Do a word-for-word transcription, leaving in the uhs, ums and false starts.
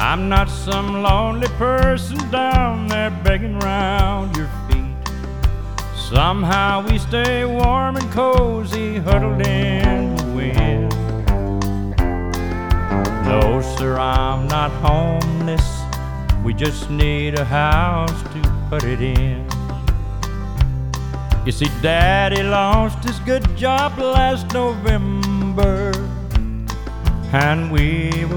I'm not some lonely person down there begging round your feet. Somehow we stay warm and cozy, huddled in the wind. No, sir, I'm not homeless. We just need a house to put it in. You see, Daddy lost his good job last November, and we were